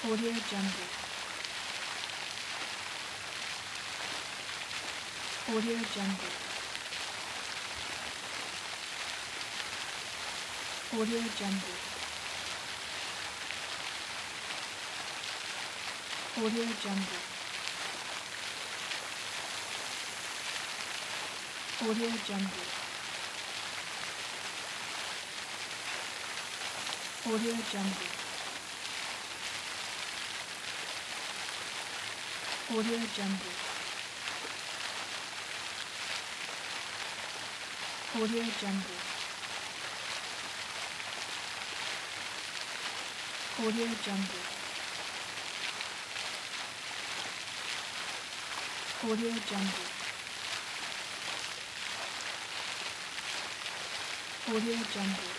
Audio Jungle. Audio Jungle. Audio Jungle. Audio Jungle. Audio Jungle. Audio Jungle. Audio Jungle. Audio Jungle. Audio Jungle. Audio Jungle. Audio Jungle.